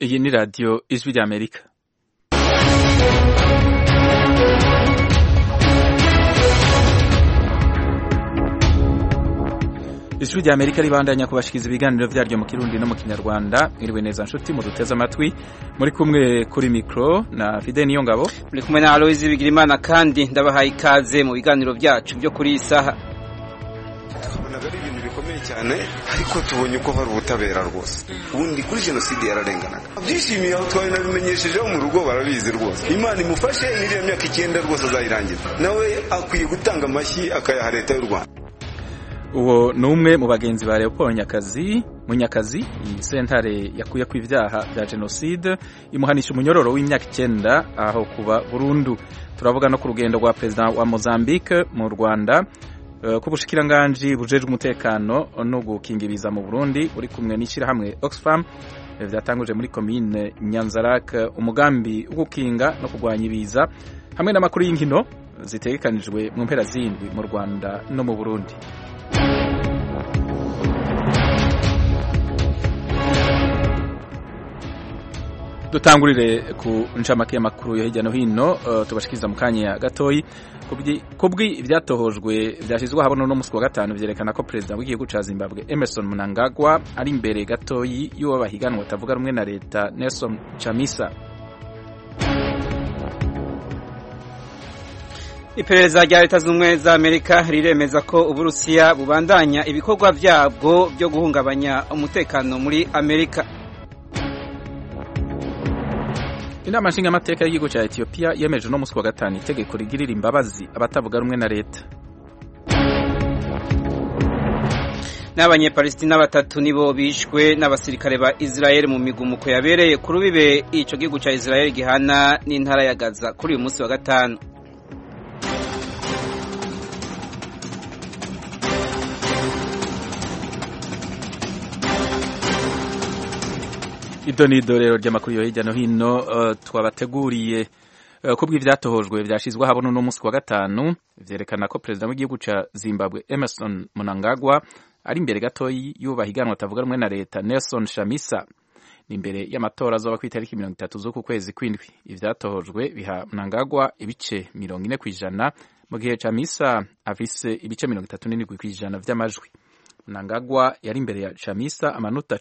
Iyi ni radiyo ijwi ry'Amerika. Ijwi ry'Amerika ribandanya kubashikiriza ibiganiro vyaryo mu Kirundi no mu Kinyarwanda. Mwiriwe neza nshuti muduteze amatwi, muri kumwe kuri mikro na Fide Niyongabo, muri kumwe na Aloise Bigirimana, kandi ndabahaye ikaze mu biganiro byacu byo kuri isaha. Naga ari ibintu bikomeye cyane, ariko tubonye ko hari ubutabera rwose. Ubundi kuri jenoside yararenganaga. Byishimiye aho twari nabimenyeshejeho mu rugo, barabizi rwose. Imana imufashe n'iriya myaka 9 rwose azayirangiza. Nawe akwiye gutanga amashyi akayaha leta y'u Rwanda. Uwo ni umwe mu bagenzi ba Leopold Munyakazi, iyi sentare yakuye ku ivyaha bya jenoside imuhanisha umunyororo w'imyaka 9 aho kuba burundu. Turavuga no ku rugendo rwa president wa Mozambique mu Rwanda, ku bushikiranganji bujejwe umutekano no gukingiriza mu Burundi uri kumwe n'ishirahamwe Oxfam vyatanguje muri commune Nyanzarake umugambi wo gukinga no kugwanya ibiza, hamwe n'amakuru y'inkino zitegekanijwe mu mpera z'indwi mu Rwanda no mu Burundi. Dutangurire ku ncamake y'amakuru yo hirya no hino, tubashikiriza mu kanya gatoyi. Kubwi ivyatohojwe vyashizwe habona no musi wa gatanu vyerekana ko president w'igihugu ca Zimbabwe Emmerson Mnangagwa ari imbere gatoyi y'uwo bahiganwa atavuga rumwe na leta Nelson Chamisa. Iperereza rya Leta Zunze za Amerika riremeza ko Uburusiya bubandanya ibikorwa vyabwo byo guhungabanya umutekano muri Amerika. Inama nshingamateka y'igihugu ca Ethiopia yemeje no musi wa gatanu itegeko rigirira imbabazi abatavuga rumwe na leta. N'abanyepalestina 3 nibo bishwe n'abasirikare ba Israel mu migumuko yabereye ku rubibe ico gihugu ca Israel gihana n'intara ya Gaza kuri uyu musi wa gatanu. Idonido rero ry'amakuru yo hirya no hino twabateguriye. Kubwi ivyatohojwe vyashizwe habona no musi wa gatanu vyerekana ko president w'igihugu ca Zimbabwe Emmerson Mnangagwa ari imbere gatoyi y'ubahiganwa atavuga rumwe na leta Nelson Chamisa. Ni imbere y'amatora azoba ku itariki 30 z'uku kwezi kw'indwi. Ivyatohojwe biha Mnangagwa ibice 40% mu gihe Chamisa afise ibice 37% vy'amajwi. Mnangagwa yari imbere ya Chamisa amanota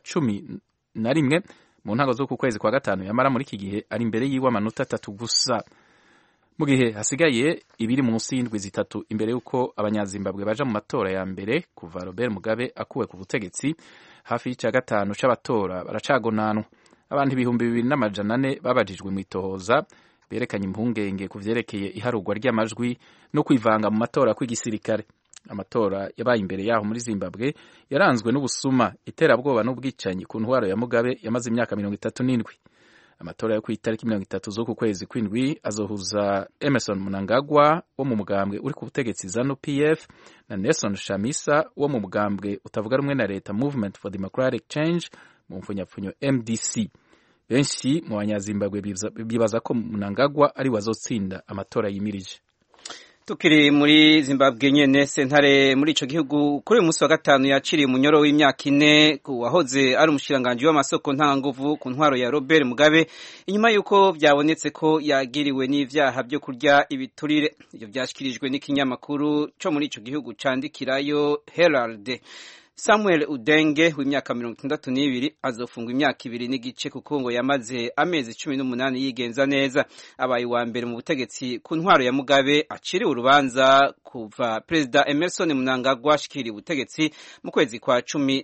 11 mu ntango z'uku kwezi kwa gatanu, yamara muri iki gihe ari imbere yiwe amanota 3 gusa. Mu gihe hasigaye ibiri munsi y'indwi zitatu imbere yuko abanyazimbabwe baja mu matora ya mbere kuva Robert Mugabe akuwe ku butegetsi, hafi y'icya gatanu c'abatora baracagonanwa. Abantu 2400 babajijwe mu itohoza berekanye impungenge ku vyerekeye iharugwa ry'amajwi no kwivanga mu matora kw'igisirikare. Amatora yabaye imbere yaho muri Zimbabwe yaranzwe n'ubusuma, iterabwoba n'ubwicanyi ku ntwaro ya Mugabe yamaze imyaka 37. Amatora yo ku itariki 30 z'uku kwezi kw'indwi azohuza Emmerson Mnangagwa wo mu mugambwe uri ku butegetsi ZANU-PF na Nelson Chamisa wo mu mugambwe utavuga rumwe na leta Movement for Democratic Change mu mfunyapfunyo MDC. Benshi mu banyazimbabwe bibaza ko Mnangagwa ari wazotsinda amatora yimirije. Tukiri muri Zimbabwe nyene, sentare muri ico gihugu kuri uyu musi wa gatanu yaciriye umunyoro w'imyaka 4 wahoze ari umushiranganje w'amasoko ntanguvu ku ntwaro ya Robert Mugabe, inyuma yuko byabonetse ko yagiriwe n'ivyaha byo kurya ibiturire. Ivyo byashikirijwe n'ikinyamakuru co muri ico gihugu candikirayo Herald. Samuel Udenge w'imyaka 62 azofungwa imyaka 2 n'igice kuko ngo yamaze amezi 18 yigenza neza. Abaye wa mbere mu butegetsi ku ntwaro ya Mugabe aciriwe urubanza kuva President Emmerson Mnangagwa ashikiriye ubutegetsi mu kwezi kwa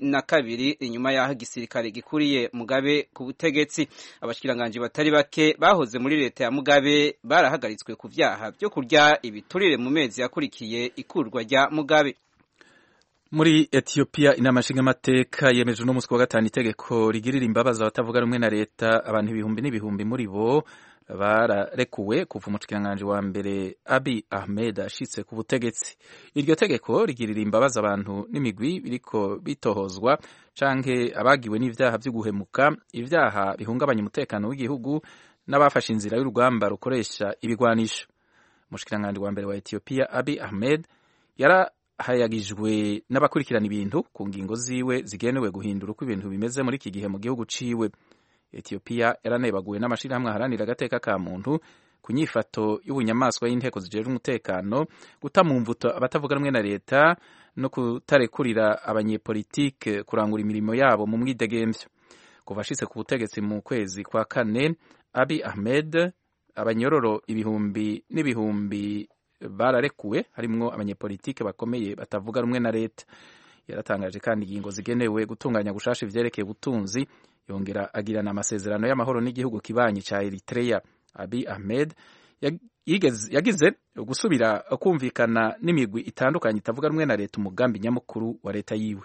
12 inyuma yaho igisirikare gikuriye Mugabe ku butegetsi. Abashikiranganje batari bake bahoze muri leta ya Mugabe barahagaritswe ku vyaha byo kurya ibiturire mu mezi yakurikiye ikurwa rya Mugabe. Muri Ethiopia inama nshingamateka yemeje no musi wa gatanu itegeko rigirira imbabazi abatavuga rumwe na leta. Abantu ibihumbi n'ibihumbi muri bo bararekuwe kuva umushikiranganje wa mbere Abiy Ahmed ashitse ku butegetsi. Iryo tegeko rigirira imbabazi abantu n'imigwi biriko bitohozwa canke abagiwe n'ivyaha byo guhemuka, ivyaha bihungabanya umutekano w'igihugu n'abafashe inzira y'urugamba rukoresha ibigwanisho. Umushikiranganje wa mbere wa Ethiopia Abiy Ahmed hayagijwe n'abakurikirana ibintu ku ngingo ziwe zigenewe guhindura uko ibintu bimeze muri iki gihe mu gihugu ciwe. Ethiopia yaranebaguwe n'amashirahamwe aharanira agateka ka muntu ku nyifato y'ubunyamaswa y'inteko zijejwe umutekano, guta mu mvuto abatavuga rumwe na leta no kutarekurira abanyepolitike kurangura imirimo yabo mu mwidegemvyo. Kuva ashitse ku butegetsi mu kwezi kwa kane, Abiy Ahmed, abanyororo ibihumbi n'ibihumbi bararekuwe, harimwo abanyepolitike bakomeye batavuga rumwe na leta. Yaratangaje kandi ingingo zigenewe gutunganya gushasha ivyerekeye ubutunzi, yongera agirana amasezerano y'amahoro n'igihugu kibanyi ca Eritrea. Abiy Ahmed yagize gusubira kumvikana n'imigwi itandukanye itavuga rumwe na leta umugambi nyamukuru wa leta yiwe.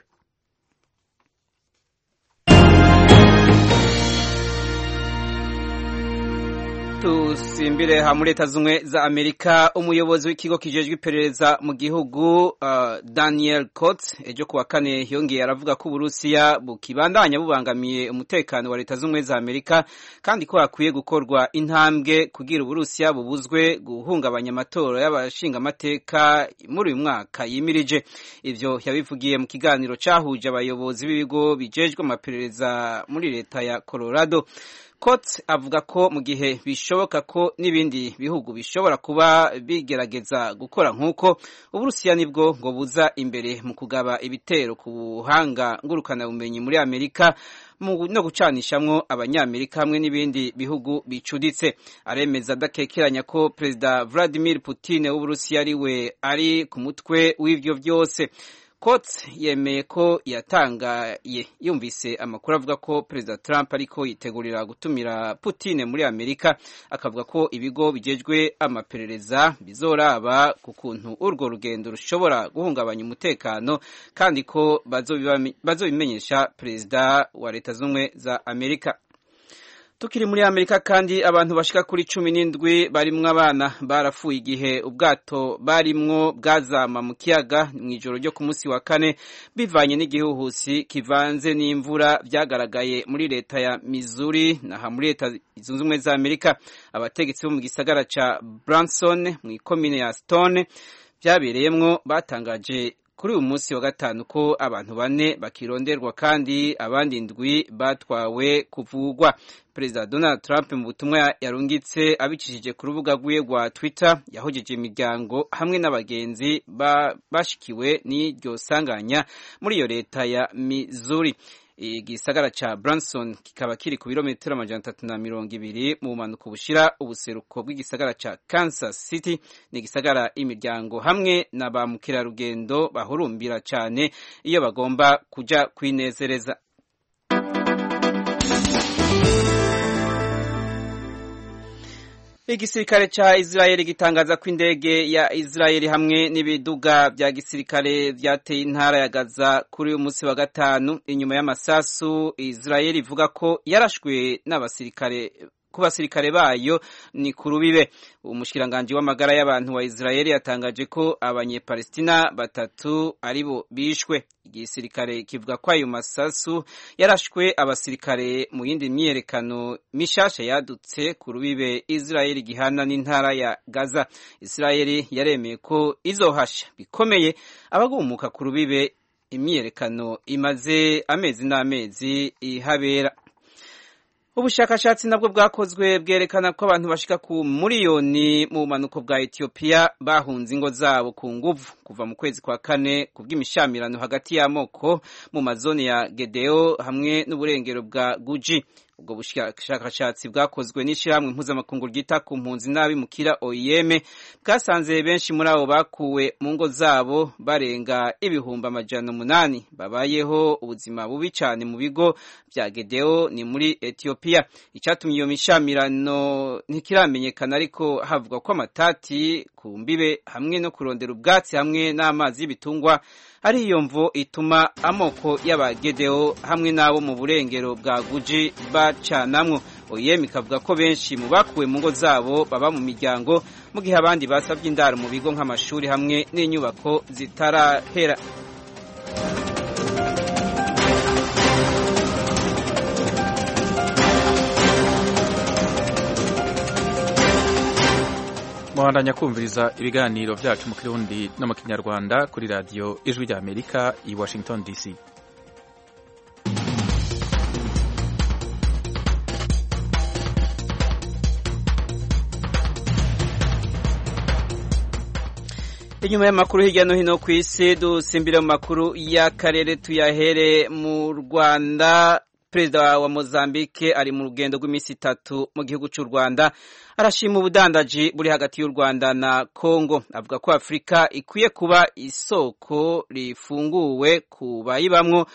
Tusimbire ha muri Leta Zunze za Amerika, umuyobozi w'ikigo kijejwe iperereza mu gihugu Daniel Coats ejo kuwa kane yongeye aravuga ko Uburusiya bukibandanya bubangamiye umutekano wa Leta Zunze za Amerika kandi ko hakwiye gukorwa intambwe kugira Uburusiya bubuzwe guhungabanya amatora y'abashinga amateka muri uyu mwaka yimirije. Ivyo yabivugiye mu kiganiro cahuje abayobozi b'ibigo bijejwe amaperereza muri leta ya Colorado. Coats avuga ko mu gihe bishoboka ko n'ibindi bihugu bishobora kuba bigerageza gukora nk'uko, Uburusiya nibwo ngo buza imbere mu kugaba ibitero ku buhanga ngurukana bumenyi muri Amerika no gucanishamwo abanyamerika hamwe n'ibindi bihugu bicuditse. Aremeza adakekeranya ko Perezida Vladimir Putin w'Uburusiya ari ku mutwe w'ivyo vyose. Coats yemeye ko yatangaye yumvise amakuru avuga ko Perezida Trump ariko yitegurira gutumira Putin muri Amerika, akavuga ko ibigo bijejwe amaperereza bizoraba ku kuntu urwo rugendo rushobora guhungabanya umutekano kandi ko bazobimenyesha Perezida wa Leta Zunze za Amerika. Tukiri muri Amerika kandi abantu bashika kuri 17 barimwo abana barafuye igihe ubwato barimwo bwazama mu kiyaga mw'ijoro ryo ku munsi wa kane bivanye n'igihuhusi kivanze n'imvura vyagaragaye muri leta ya Missouri na muri Leta Zunze Ubumwe za Amerika. Abategetsi bo mu gisagara ca Branson mw'ikomine ya Stone vyabereyemwo batangaje kuri uyu munsi wa gatanu ko abantu 4 bakironderwa kandi abandi 7 batwawe kuvugwa. Perezida Donald Trump mu butumwa yarungitse abicishije ku rubuga rwiwe rwa Twitter yahojeje imiryango hamwe n'abagenzi bashikiwe n'iryo sanganya muri iyo leta ya Missouri. Igisagara ca Branson kikaba kiri ku birometero 320 mu bumanuko bushira ubuseruko bw'igisagara ca Kansas City. Ni igisagara imiryango hamwe na ba mukerarugendo bahurumbira cane iyo bagomba kuja kwinezereza. Igisirikare ca Israeli gitangaza ko indege ya Israeli hamwe n'ibiduga vya gisirikare vyateye intara ya Gaza kuri uyu munsi wa gatanu. Inyuma y'amasasu, Israeli ivuga ko yarashwe n'abasirikare ku basirikare bayo ni kurubibe. Umushikiranganje w'amagara y'abantu wa Israeli yatangaje ko abanyepalestina 3 aribo bishwe. Igisirikare kivuga ko ayo masasu yarashwe abasirikare mu yindi myerekano mishasha yadutse ku rubibe Israeli gihana n'intara ya Gaza. Israeli yaremeye ko izohasha bikomeye abagumuka ku rubibe. Imyerekano imaze amezi n'amezi ihabera. Ubushakashatsi nabwo bwakozwe bwerekana ko abantu bashika ku miliyoni mu bumanuko bwa Ethiopia bahunze ingo zabo ku nguvu kuva mu kwezi kwa kane kubw'imishamirano hagati y'amoko mu mazone ya Gedeo hamwe n'uburengero bwa Guji. Ubwo bushakashatsi bwakozwe n'ishirahamwe mpuzamakungu ryita ku mpunzi n'abimukira OIM bwasanze benshi muri abo bakuwe mu ngo zabo barenga 800 babayeho ubuzima bubi cyane mu bigo vya Gedeo ni muri Ethiopia. Icatumye iyo mishamirano ntikiramenyekana, ariko havuga ko amatati ku mbibe hamwe no kurondera ubwatsi hamwe n'amazi y'ibitungwa ari iyo mvo ituma amoko y'abagedeo hamwe n'abo mu burengero bwa Guji bacanamwo. OIM ikavuga ko benshi mu bakuwe mu ngo zabo baba mu miryango, mu gihe abandi basabye indaro mu bigo nk'amashuri hamwe n'inyubako zitarahera. Muhandanya kumviriza ibiganiro vyacu mu Kirundi no mu Kinyarwanda kuri radio Ijwi rya Amerika i Washington DC. Inyuma y'amakuru hirya no hino ku isi dusimbire mu makuru y'akarere tuyahere mu Rwanda. Perezida wa Mozambique ari mu rugendo rw'iminsi 3 mu gihugu cy'u Rwanda arashima ubudandaji buri hagati y'u Rwanda na Kongo. Avuga ko Afrika ikwiye kuba isoko rifunguwe kubayibamwo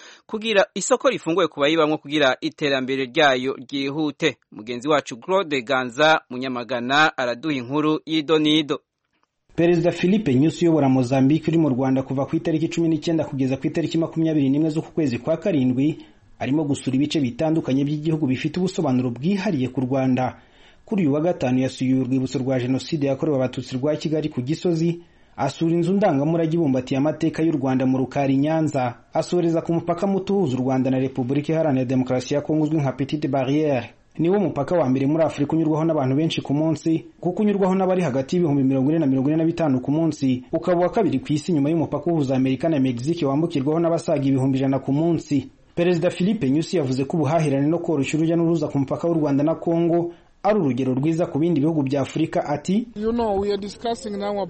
kugira iterambere ryayo ryihute. Mugenzi wacu Claude Ganza Munyamagana araduha inkuru y'idonido. Perezida Philippe Nyusi uyobora Mozambique uri mu Rwanda kuva ku itariki 19 kugeza ku itariki 21 z'uku kwezi kwa karindwi arimo gusura ibice bitandukanye by'igihugu bifite ubusobanuro bwihariye ku Rwanda. Kuri uyu wa gatanu yasuye urwibutso rwa Jenoside yakorewe Abatutsi rwa Kigali ku Gisozi, asura inzu ndangamurage ibumbatiye amateka y'u Rwanda mu Rukari Nyanza, asoreza ku mupaka muto uhuza u Rwanda na Repubulika Iharanira Demokarasi ya Kongo uzwi nka Petite Barriere. Niwo mupaka wa mbere muri Afrika unyurwaho n'abantu benshi ku munsi, kuko unyurwaho n'abari hagati y'ibihumbi 40 na 45 ku munsi, ukaba wa kabiri ku isi nyuma y'umupaka uhuza Amerika na Mexique wambukirwaho n'abasaga ibihumbi 100 ku munsi. Perezida Philippe Nyusi yavuze ko ubuhahirane no koroshya urujya n'uruza ku mupaka w'u Rwanda na Kongo ari urugero rwiza ku bindi bihugu bya Afrika. Ati we are discussing now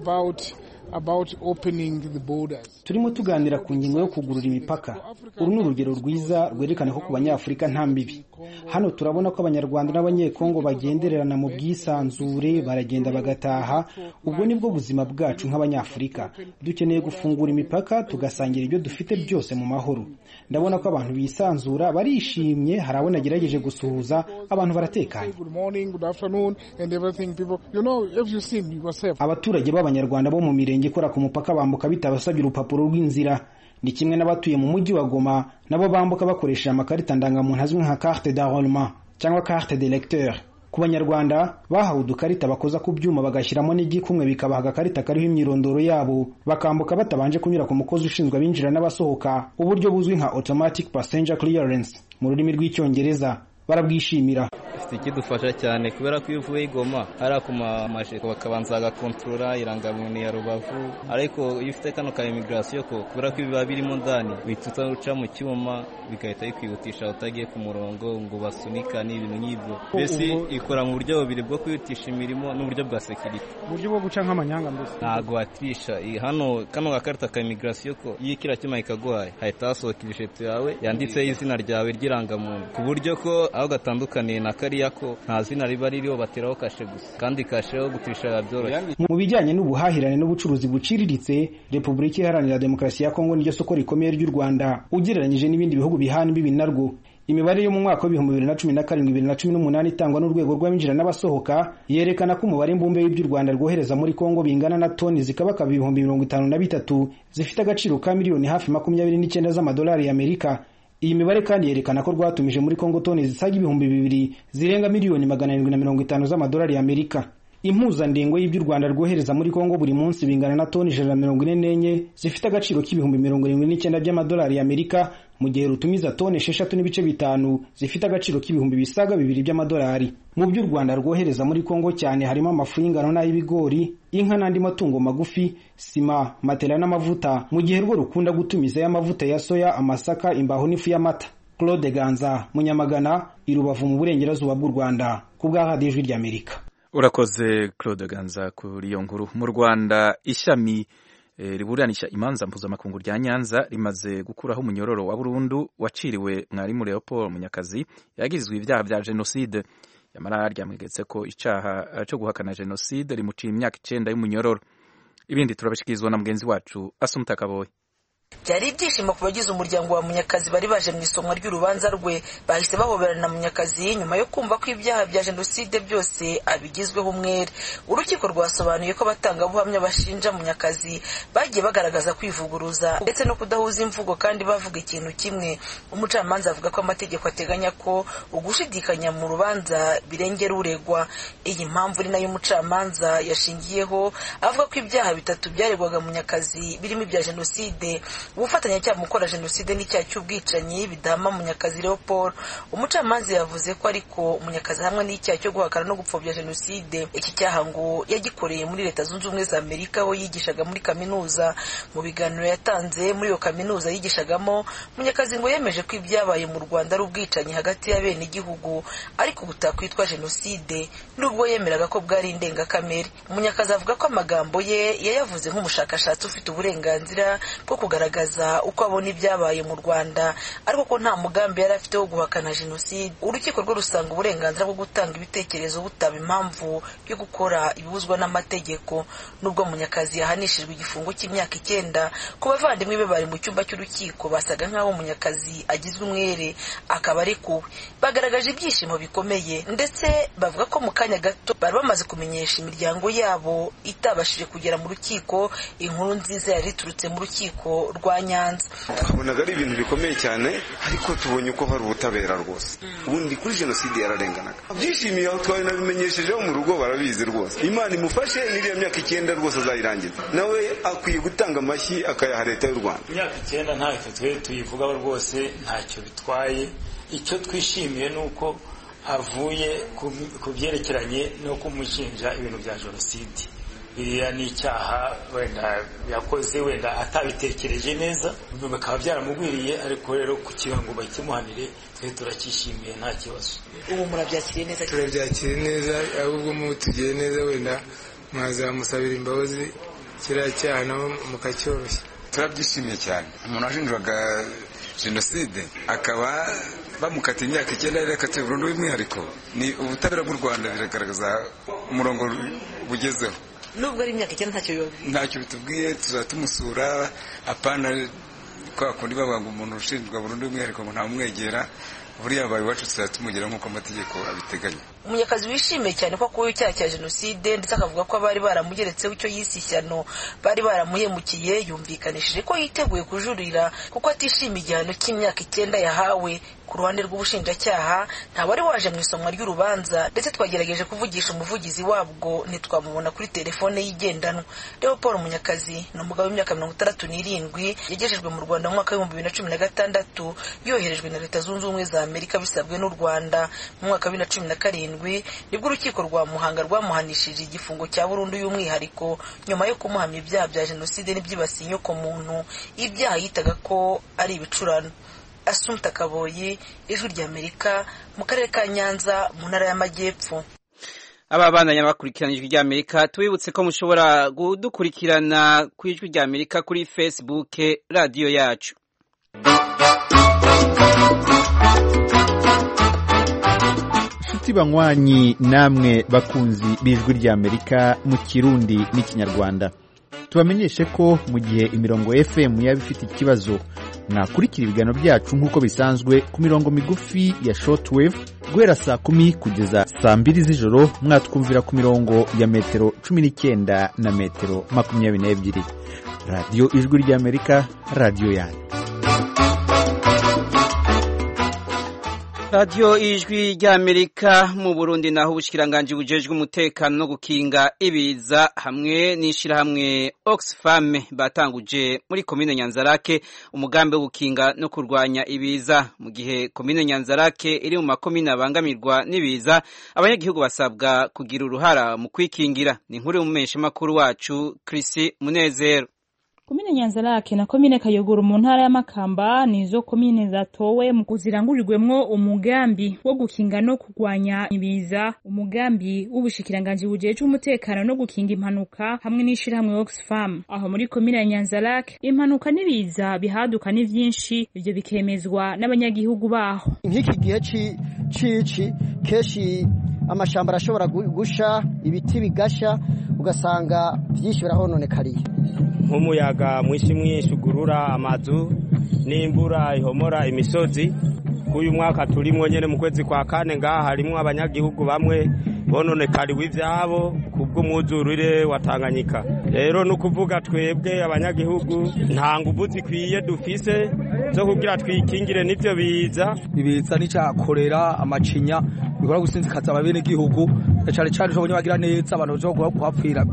about opening the borders. Turimo tuganira ku ngingo yo kugurura imipaka. Uru ni urugero rwiza rwerekana ko ku banyafrika nta mbibi. Hano turabona ko abanyarwanda n'abanyekongo bagendererana mu bwisanzure, baragenda bagataha. Ubwo nibwo buzima bwacu nk'abanyafrika. Dukeneye gufungura imipaka tugasangira ibyo dufite byose mu mahoro. Ndabona ko abantu bisanzura barishimye, harabona agerageje gusuhuza, abantu baratekanye. Good morning, good afternoon and everything people. If you see yourself. Abaturage b'abanyarwanda bo mu mirenge ikora ku mupaka bambuka bitabasabye urupapuro rw'inzira. Ni kimwe n'abatuye mu mujyi wa Goma nabo bambuka bakoresha amakarita ndangamuntu azwi nka carte d'enrôlement cyangwa carte d'électeur. Ku banyarwanda bahawe udukarita bakoza ku byuma bagashyiramo n'igikumwe bikabaha agakarita kariho imyirondoro yabo, bakambuka batabanje kunyura ku mukozi ushinzwe abinjira n'abasohoka, uburyo buzwi nka automatic passenger clearance mu rurimi rw'icyongereza. Barabwishimira. Ikidufasha cyane kubera ko uvuye Goma ari ku masheko bakabanza agakontrola irangamuntu ya Rubavu, ariko iyo ufite kano ka immigration ko kubera ko biba birimo ndani bitutsa uca mu cyuma bigahita bikwihutisha utagiye ku murongo ngo basunika n'ibintu nk'ibyo. Bese ikora mu buryo bubiri bwo kwihutisha imirimo n'uburyo bwa security. Uburyo bwo guca nk'amanyanga mbese. Ntago watisha hano kano gakarita ka immigration ko yikira cyuma ikaguhaye hahita hasohoka ibisheto yawe yanditseho izina ryawe ry'irangamuntu, ku buryo ko aho gatandukaniye na kariya ko nta zina riba ririho bateraho kashe gusa, kandi kasheho gutisha byoroshye. Mu bijyanye n'ubuhahirane n'ubucuruzi buciriritse, Repubulika Iharanira Demokarasi ya Kongo niryo soko rikomeye ry'u Rwanda ugereranyije n'ibindi bihugu bihana imbibi narwo. Imibare yo mu mwaka wa 2017-2018 itangwa n'urwego rw'abinjira n'abasohoka yerekana ko umubare mbumbe w'iby'u Rwanda rwohereza muri Kongo bingana na toni zikabaka 53 zifite agaciro ka miliyoni hafi 29 z'amadolari y'Amerika. Iyi mibare kandi yerekana ko rwatumije muri Kongo toni zisaga 2,000 zirenga miliyoni 750 z'amadolari y'Amerika. Impuzandengo y'iby'u Rwanda rwohereza muri Kongo buri munsi bingana na toni 144 zifite agaciro k'ibihumbi 79 by'amadolari y'Amerika, mu gihe rutumiza toni 6.5 zifite agaciro k'ibihumbi bisaga 2 by'amadolari. Mu by'u Rwanda rwohereza muri Kongo cyane harimo amafu y'ingano n'ay'ibigori, inka n'andi matungo magufi, sima, matela n'amavuta, mu gihe rwo rukunda gutumiza y'amavuta ya soya, amasaka, imbaho n'ifu y'amata. Claude Ganza Munyamagana, i Rubavu mu burengerazuba bw'u Rwanda, ku bwa Radio Ijwi ry'Amerika. Urakoze Claude Ganza kuri iyo nkuru. Mu Rwanda ishami riburanisha imanza mpuzamakungu rya Nyanza rimaze gukuraho umunyororo wa burundu waciriwe mwarimu Leopold Munyakazi yagirizwe ibyaha bya jenoside. Yamara ryamwegetse ko icaha cyo guhakana jenoside rimuciye imyaka 9 y'umunyororo. Ibindi turabashikizwa na mugenzi wacu Asumta Kaboyi. Byari ibyishimo ku bagize umuryango wa Munyakazi bari baje mu isomwa ry'urubanza rwe, bahise bahoberana na Munyakazi nyuma yo kumva ko ibyaha bya jenoside byose abigizweho umwere. Urukiko rwasobanuye ko abatangabuhamya bashinja Munyakazi bagiye bagaragaza kwivuguruza ndetse no kudahuza imvugo kandi bavuga ikintu kimwe. Umucamanza avuga ko amategeko ateganya ko ugushidikanya mu rubanza birengera uregwa. Iyi mpamvu ari nayo umucamanza yashingiyeho avuga ko ibyaha bitatu byaregwaga Munyakazi birimo ibya jenoside ubufatanyacyaha mu gukora jenoside n'icyaha cy'ubwicanyi bidahama Munyakazi Leopold. Umucamanza yavuze ko ariko Munyakazi hamwe n'icyaha cyo guhakana no gupfobya jenoside. Iki cyaha ngo yagikoreye muri Leta Zunze Ubumwe za Amerika aho yigishaga muri kaminuza. Mu biganiro yatanze muri iyo kaminuza yigishagamo, Munyakazi ngo yemeje ko ibyabaye mu Rwanda ari ubwicanyi hagati y'abene igihugu ariko butakwitwa jenoside nubwo yemeraga ko bwari indengakamere. Munyakazi avuga ko amagambo ye yayavuze nk'umushakashatsi ufite uburenganzira bwo kugaragaza uko abona ibyabaye mu Rwanda ariko ko nta mugambi yari afite wo guhakana jenoside. Urukiko rwo rusanga uburenganzira bwo gutanga ibitekerezo butaba impamvu yo gukora ibibuzwa n'amategeko. Nubwo Munyakazi yahanishijwe igifungo cy'imyaka 9, ku bavandimwe be bari mu cyumba cy'urukiko basaga nk'aho Munyakazi agizwe umwere akaba arekuwe. Bagaragaje ibyishimo bikomeye ndetse bavuga ko mu kanya gato bari bamaze kumenyesha imiryango yabo itabashije kugera mu rukiko inkuru nziza yari iturutse mu rukiko rwa Nyanza. Twabonaga ari ibintu bikomeye cyane ariko tubonye uko hari ubutabera rwose. Ubundi kuri jenoside yararenganaga. Byishimiye aho twari nabimenyeshejeho mu rugo barabizi rwose. Imana imufashe n'iriya myaka 9 rwose azayirangiza. Nawe akwiye gutanga amashyi akayaha Leta y'u Rwanda. Imyaka 9 ntacyo twe tuyivugaho rwose, ntacyo bitwaye. Icyo twishimiye nuko avuye ku byerekeranye no kumushinja ibintu bya jenoside. Biriya ni icyaha wenda yakoze wenda atabitekereje neza, bikaba byaramugwiriye, ariko rero kukiba ngo bakimuhanire twe turakishimiye nta kibazo. Ubu murabyakiriye neza? Turabyakiriye neza, ahubwo mu tugiye neza wenda mwazamusabira imbabazi kiriya cyaha nabo mukacyoroshya. Turabyishimiye cyane. Umuntu ashinjwaga jenoside akaba bamukata imyaka 9 yakatiwe burundu w'umwihariko, ni ubutabera bw'u Rwanda biragaragaza umurongo bugezeho. Nubwo ari imyaka 9 ntacyo bitubwiye, tuzatumusura apana kwa kundi bavuga ngo umuntu ushinjwa burundu w'umwihariko ngo ntamwegera, buriya bayi wacu tuzatumugera nk'uko amategeko abiteganya. Munyakazi wishimiye cyane ko kuba icyaha cya jenoside ndetse akavuga ko abari baramugeretseho icyo yise ishyano bari baramuhemukiye, yumvikanishije ko yiteguye kujurira kuko atishimiye igihano cy'imyaka 9 yahawe. Ku ruhande rw'ubushinjacyaha nta wari waje mu isomwa ry'urubanza ndetse twagerageje kuvugisha umuvugizi wabwo ntitwamubona kuri telefone yigendanwa. Leopold Munyakazi ni umugabo w'imyaka 67 yagejejwe mu Rwanda mu mwaka wa 2016 yoherejwe na Leta Zunze Ubumwe za Amerika bisabwe n'u Rwanda. Mu mwaka wa 2017 nibwo urukiko rwa Muhanga rwamuhanishije igifungo cya burundu y'umwihariko nyuma yo kumuhamya ibyaha bya jenoside n'ibyibasiye inyoko muntu, ibyaha yitaga ko ari ibicurano. Assumpta Kaboyi, Ijwi ry'Amerika, mu karere ka Nyanza mu ntara y'Amajyepfo. Aba bana yabakurikirana Ijwi ry'Amerika, tubibutse ko mushobora gudukurikirana ku Ijwi ry'Amerika kuri Facebook radio yacu. Shuti banywanyi namwe bakunzi b'Ijwi ry'Amerika mu Kirundi n'Ikinyarwanda, tubamenyeshe ko mu gihe imirongo FM yaba ifite ikibazo mwakurikira ibiganiro byacu nk'uko bisanzwe ku mirongo migufi ya shortwave guhera saa 10 kugeza saa 2 z'ijoro, mwatwumvira ku mirongo ya metero 19 na metero 22. Radio Ijwi ry'Amerika, radio yanyu. Radio Ijwi ry'Amerika mu Burundi naho ubushikiranganje bujejwe umutekano no gukinga ibiza hamwe n'ishirahamwe Oxfam batanguje muri komine Nyanzarake umugambi wo gukinga no kurwanya ibiza. Mu gihe komine Nyanzarake iri mu makomine abangamirwa n'ibiza, abanyagihugu basabwa kugira uruhara mu kwikingira. Ni inkuru y'umumesha makuru wacu Chris Munezero. Komine Nyanzarake na komine Kayogoro mu ntara ya Makamba nizo komine zatowe mu kuzirangurirwemwo umugambi wo gukinga no kurwanya ibiza, umugambi w'ubushikiranganje bujeje umutekano no gukinga impanuka hamwe n'ishirahamwe Oxfam. Aho muri komine ya Nyanzarake impanuka n'ibiza bihaduka ni vyinshi, ivyo bikemezwa n'abanyagihugu baho. Nk'iki gihe cici keshi amashamba arashobora gusha, ibiti bigasha, ugasanga vyinshi birahononekariye. Nk'umuyaga mwinshi ugurura amazu n'imbura ihomora imisozi. Uyu mwaka turimo nyene mu kwezi kwa 4 ngaha harimo abanyagihugu bamwe bononekariwe ivyabo kubw'umwuzurire wa Tanganyika. Rero no kuvuga twebwe abanyagihugu nta nguvu zikwiye dufise zo kugira twikingire n'ivyo biza. Ibiza n'icakorera amacinya bikora gusinzikaza ababene gihugu cyane cyane cyo bagira neza abantu byo kuhapfira cyane.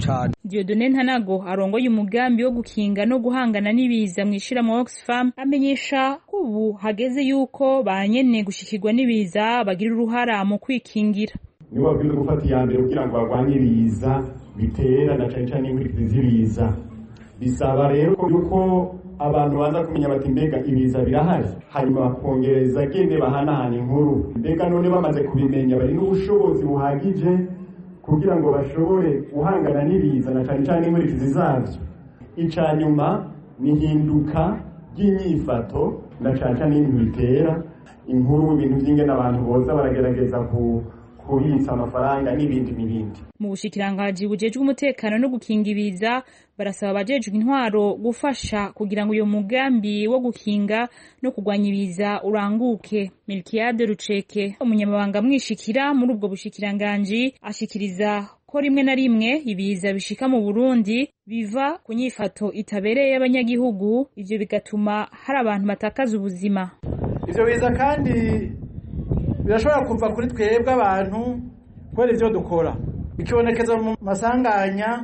Dieudonne Ntanago arongoye umugambi wo gukinga no guhangana n'ibiza mw'ishirahamwe Oxfam amenyesha ko ubu hageze yuko banyene gushikirwa n'ibiza bagira uruhara mu kwikingira. Ni wabwiye gufata iyambere kugira ngo barwanye ibiza bitera na cyane cyane inkurikizi z'ibiza. Bisaba rero yuko abantu baza kumenya bati mbega ibiza birahari, hanyuma bakongereza gene bahanahana inkuru. Mbega none bamaze kubimenya bari n'ubushobozi buhagije kugira ngo bashobore guhangana n'ibiza na cyane cyane inkurikizi zavyo. Icanyuma ni hinduka ry'inyifato na cyane cyane ibintu bitera inkuru, ibintu by'ingene abantu boza baragerageza kubitsa amafaranga n'ibindi. Mu bushikiranganji bujejwe umutekano no gukinga ibiza barasaba abajejwe intwaro gufasha kugira ngo uyo mugambi wo gukinga no kugwanya ibiza uranguke. Melchiade Ruceke umunyamabanga mwishikira muri ubwo bushikiranganji ashikiriza ko rimwe na rimwe ibiza bishika mu Burundi biva ku nyifato itabereye y'abanyagihugu, ivyo bigatuma hari abantu batakaza ubuzima. Ivyo biza kandi birashobora kuva kuri twebwe abantu kubera ivyo dukora, bikibonekeza mu masanganya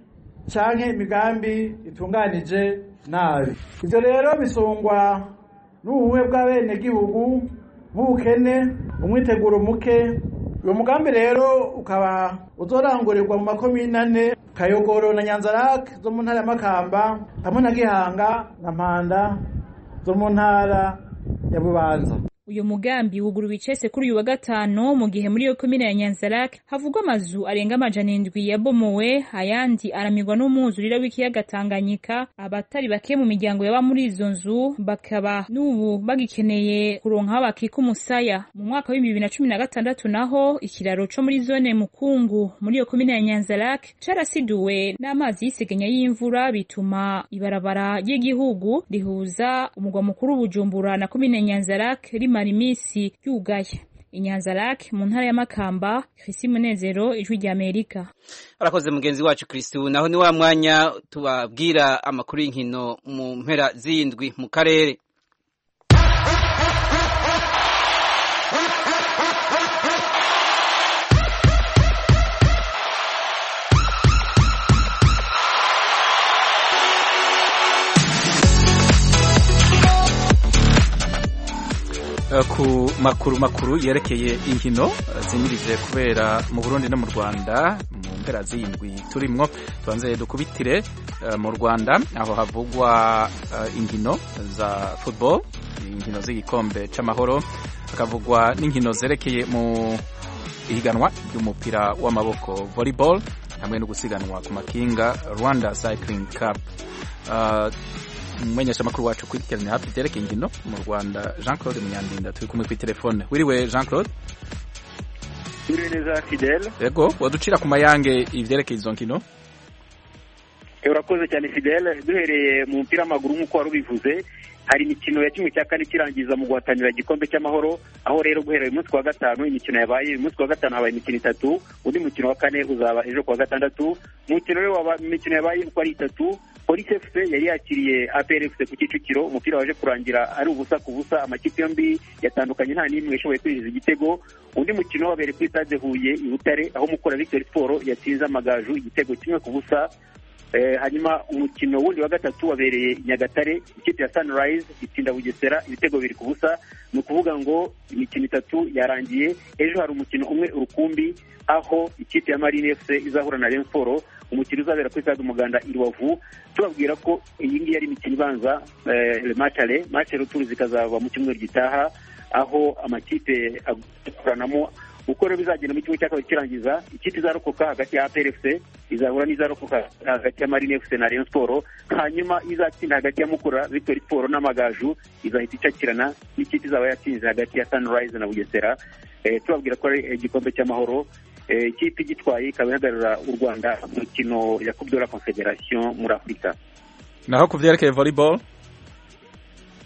canke imigambi itunganije nabi. Ivyo rero bisongwa n'ubuhuhe bw'abenegihugu, nk'ubukene, umwiteguro muke. Uwo mugambi rero ukaba uzorangurirwa mu makomine 4: Kayogoro na Nyanzarake zo mu ntara ya Makamba, hamwe na Gihanga na Mpanda zo mu ntara ya Bubanza. Uyo mugambi wuguruwe icese kuri uyu wa gatanu, mu gihe muri iyo komine ya Nyanzarake havugwa amazu arenga 700 yabomowe, ayandi aramirwa n'umwuzurira w'ikiyaga Tanganyika. Abatari bake mu miryango yaba muri izo nzu bakaba n'ubu bagikeneye kuronka aho bakika umusaya. Mu mwaka wa 2016 naho ikiraro co muri zone Mukungu muri iyo komine ya Nyanzarake carasiduwe n'amazi y'isegenya y'imvura, bituma ibarabara ry'igihugu rihuza umugwa mukuru Bujumbura na komine ya Nyanzarake imisi yugaye. Inyanzarake mu ntara ya Makamba. Chrisi Munezero, Ijwi rya Amerika. Arakoze mugenzi wacu Chrisi. Naho ni wa mwanya tubabwira amakuru y'inkino mu mpera z'indwi mu karere. Ku makuru yerekeye inkino zimirije kubera mu Burundi no mu Rwanda mu mpera z'indwi turimwo, tubanze dukubitire mu Rwanda aho havugwa inkino za football, inkino z'igikombe c'amahoro, hakavugwa n'inkino zerekeye mu ihiganwa ry'umupira w'amaboko volleyball, hamwe no gusiganwa ku makinga Rwanda Cycling Cup. Mwenyesha makuru wacu kwikirana hafi byerekeye inkino mu Rwanda, Jean Claude Munyandinda turi kumwe ku telefone. Wiriwe Jean Claude? Wiriwe neza Fidel. Yego, waducira ku mayange ivyerekeye izo nkino? Urakoze cyane Fidel. Duhereye mu mpira w'amaguru nk'uko wari ubivuze, hari imikino ya 14 kirangiza mu guhatanira igikombe cy'amahoro, aho rero guhera uyu munsi wa gatanu imikino yabaye. Uyu munsi wa gatanu habaye imikino 3, undi mukino wa 4 uzaba ejo kwa gatandatu. Umukino rero imikino yabaye uko ari 3, Police FC yari yakiriye APR FC ku Kicukiro. Umupira waje kurangira ari ubusa ku busa, amakipe yombi yatandukanye nta nimwe yashoboye kwinjiza igitego. Undi mukino wabereye kuri Stade Huye i Butare, aho Mukura Victory Sport yatsinze Amagaju igitego 1-0. Hanyuma umukino wundi wa gatatu wabereye Nyagatare, ikipe ya Sunrise itsinda Bugesera ibitego 2-0. Ni ukuvuga ngo imikino 3 yarangiye. Ejo hari umukino umwe urukumbi, aho ikipe ya Marine FC izahura na Rayon Sport. Umukino uzabera kuri Stade Umuganda i Rubavu. Tubabwira ko iyi ngiyi ari imikino ibanza, match retour zikazaba mu cyumweru gitaha, aho amakipe aguranamo uko rero bizagenda mu kimwe cy'akabiri kirangiza. Ikipe izarokoka hagati ya APR FC izahura n'izarokoka hagati ya Marine FC na Rayon Sport, hanyuma izatsinda hagati ya Mukura Victory Sport n'Amagaju izahita icakirana n'ikipe izaba yatsinze hagati ya Sunrise na Bugesera. Tubabwira ko ari igikombe cy'amahoro. Ikipe gitwaye ikaba ihagarara u Rwanda mu kino ya Coupe de la Confederation muri Afrika. Naho kuvyerekeye volleyball,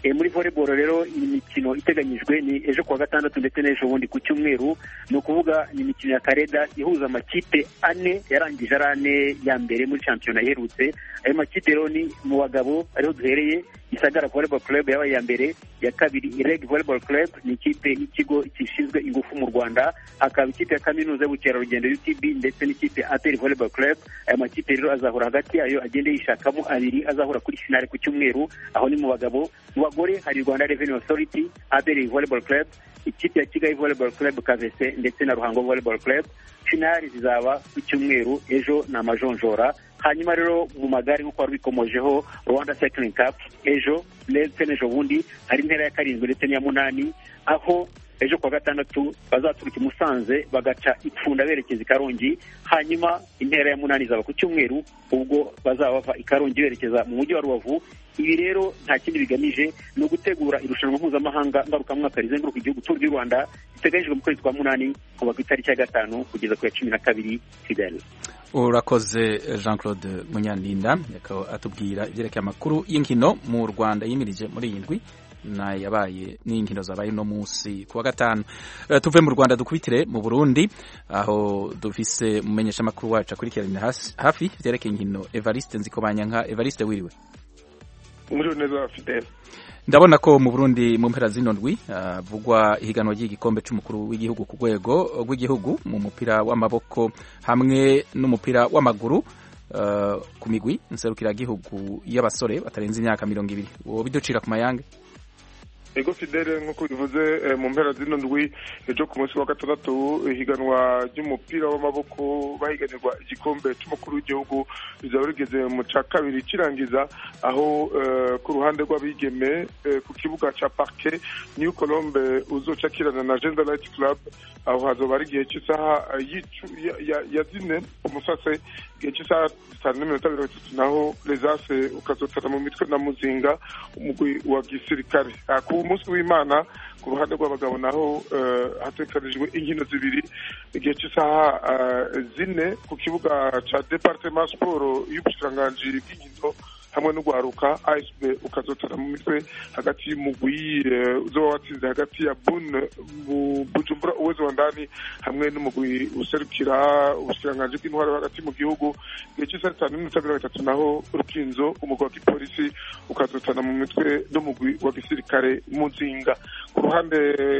muri volleyball rero imikino iteganyijwe ni ejo kuwa gatandatu ndetse n'ejo bundi ku cyumweru, ni ukuvuga ni imikino ya kareda ihuza amakipe ane yarangije ari ane ya mbere muri shampiyona iherutse. Ayo makipe rero ni mu bagabo ariho duhereye Gisagara Volleyball Club yabaye ya mbere, ya kabiri Ireg Volleyball Club ni ikipe y'ikigo gishinzwe ingufu mu Rwanda, hakaba ikipe ya kaminuza y'ubukerarugendo UTB ndetse n'ikipe APR Volleyball Club. Aya makipe rero azahura hagati yayo agende yishakamo abiri azahura kuri finale ku cyumweru, aho ni mu bagabo. Mu bagore hari Rwanda Revenue Authority, APR Volleyball Club, ikipe ya Kigali Volleyball Club KVC ndetse na Ruhango Volleyball Club. Finale zizaba ku cyumweru, ejo ni amajonjora. Hanyuma rero mu magare nk'uko wari bikomojeho Rwanda Cycling Cup ejo ndetse n'ejo bundi hari intera ya 7 ndetse n'iya 8, aho ejo kwa gatandatu bazaturuka i Musanze bagaca Ipfunda berekeza i Karongi, hanyuma intera ya 8 izaba ku cyumweru ubwo bazaba bava i Karongi berekeza mu mujyi wa Rubavu. Ibi rero nta kindi bigamije no gutegura irushanwa mpuzamahanga ngarukamwaka rizenguruka igihugu Tour du Rwanda riteganyijwe mu kwezi kwa 8 kuva ku itariki ya 5 kugeza ku ya 12 Fidel. Urakoze Jean Claude Munyandinda yakaba atubwira ibyerekeye amakuru y'inkino mu Rwanda yimirije muri iyi ndwi na yabaye n'inkino zabaye no munsi kuwa gatanu. Tuve mu Rwanda dukubitire mu Burundi aho dufise mumenyesha amakuru wacu akurikirana hafi ibyerekeye inkino Evariste Nzikobanyanka. Evariste wiriwe? Muri neza Fidel. Ndabona ko mu Burundi mu mpera zino ndwi vugwa ihiganwa ry'igikombe c'umukuru w'igihugu ku rwego rw'igihugu mu mupira w'amaboko hamwe n'umupira w'amaguru ku migwi nserukira gihugu y'abasore batarenze imyaka 20. Wo biducira ku mayange? Ego Fidel, nk'uko bivuze mu mpera zino ndwi ejo ku munsi wa gatandatu ihiganwa ry'umupira w'amaboko bahiganirwa igikombe cy'umukuru w'igihugu rizaba rigeze mu ca kabiri kirangiza, aho ku ruhande rw'abigeme ku kibuga ca Parquet New Colombe uzoca kirana na Gender Light Club, aho hazoba ari igihe cy'isaha ya 4 umusase, igihe cy'isaha 5:30 naho Lesase ukazotana mu mitwe na Muzinga umugwi wa gisirikare. Ku munsi w'Imana ku ruhande rw'abagabo naho hatekanijwe inkino zibiri, igihe cy'isaha 4 ku kibuga ca Departement Sport y'ubushikiranganji bw'inkino hamwe n'ugwaruka ASB ukazotana mu mitwe hagati y'umugwi uzoba watsinze hagati ya Bujumbura Uwezo wa Ndani hamwe n'umugwi userukira ubushikiranganji bw'intwaro hagati mu gihugu, igihe cy'isaha 5:30 naho Rukinzo umugwi wa gipolisi ukazotana mu mitwe n'umugwi wa gisirikare Muzinga. Ku ruhande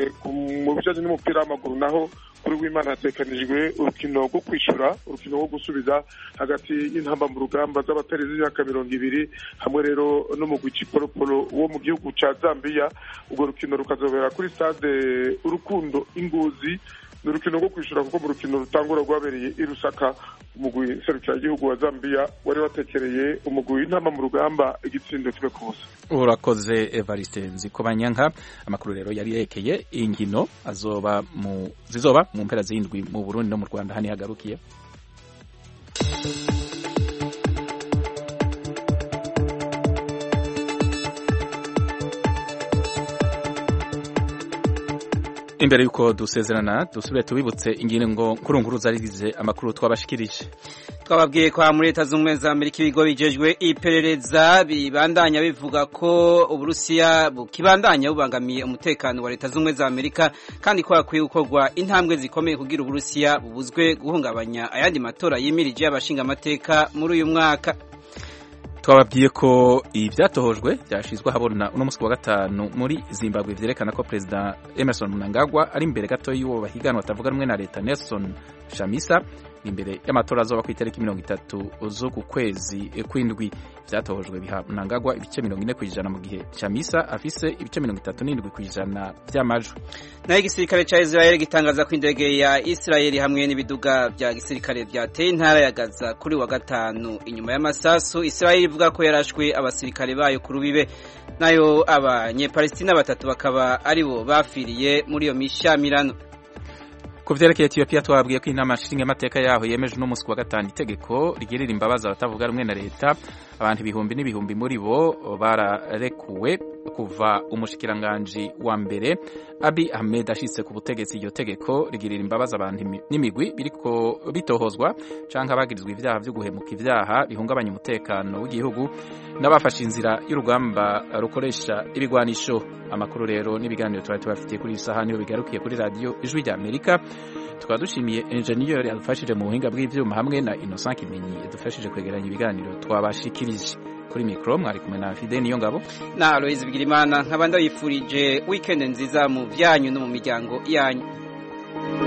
mu bijanye n'umupira w'amaguru naho kuri w'Imana hatekanijwe urukino rwo kwishura, urukino rwo gusubiza hagati y'intamba mu rugamba z'abatareze imyaka 20 hamwe rero n'umugwi Chipolopolo wo mu gihugu ca Zambia. Urwo rukino rukazobera kuri stade Urukundo Ingozi. Ni urukino rwo kwishura kuko mu rukino rutangura rwabereye i Rusaka umugwi serukira igihugu wa Zambia wari watekereye umugwi w'intamba mu rugamba igitsindo kimwe kose. Urakoze Evariste Nzikobanyanka. Amakuru rero yari yerekeye inkino zizoba mu mpera z'indwi mu Burundi no mu Rwanda hani hagarukiye. Imbere yuko dusezerana dusubire tubibutse ingingo nkuru zarigize amakuru twabashikirije. Twababwiye kwa muri Leta z'Ubumwe za Amerika ibigo bijejwe iperereza bibandanya bivuga ko Uburusiya bukibandanya bubangamiye umutekano wa Leta z'Ubumwe za Amerika kandi ko hakwiye gukorwa intambwe zikomeye kugira Uburusiya bubuzwe guhungabanya ayandi matora yimirije y'abashinga amateka muri uyu mwaka. Twababwiye ko ibyatohojwe byashizwe habona uno munsi wa gatanu muri Zimbabwe vyerekana ko President Emerson Mnangagwa ari imbere gato y'uwo bahiganwa atavuga rumwe na leta Nelson Chamisa imbere y'amatora azoba ku itariki 30 zo ku kwezi kw'indwi. Byatohojwe biha Mnangagwa ibice 40% mu gihe Chamisa afise ibice 37% by'amajwi. Naho igisirikare ca Israel gitangaza ko indege ya Israel hamwe n'ibiduga bya gisirikare byateye intara ya Gaza kuri wa gatanu inyuma y'amasasu. Israel ivuga ko yarashwe abasirikare bayo ku rubibe, nayo abanyepalestina 3 bakaba aribo bafiriye muri iyo mishamirano. Ku vyerekeye Ethiopia twabwiye ko inama nshinga amateka yaho yemeje no munsi wa gatanu itegeko rigirira imbabazi abatavuga rumwe na leta. Abantu ibihumbi n'ibihumbi muri bo bararekuwe kuva umushikiranganji wa mbere Abiy Ahmed ashitse ku butegetsi. Iryo tegeko rigirira imbabazi abantu n'imigwi biriko bitohozwa canke abagirizwa ivyaha vyo guhemuka ivyaha bihungabanya umutekano w'igihugu n'abafashe inzira y'urugamba rukoresha ibigwanisho. Amakuru rero n'ibiganiro twari tubafitiye kuri isaha niho bigarukiye kuri radio Ijwi rya Amerika. Tukaba dushimiye engineer yadufashije mu buhinga bw'ivyuma hamwe na Innocent Kimenyi yadufashije kwegeranya ibiganiro twabashikirije. Kuri mikro mwari kumwe na Fide Niyongabo na Aloise Bigirimana. Nkabanda yifurije weekend nziza mu byanyu no mu miryango yanyu.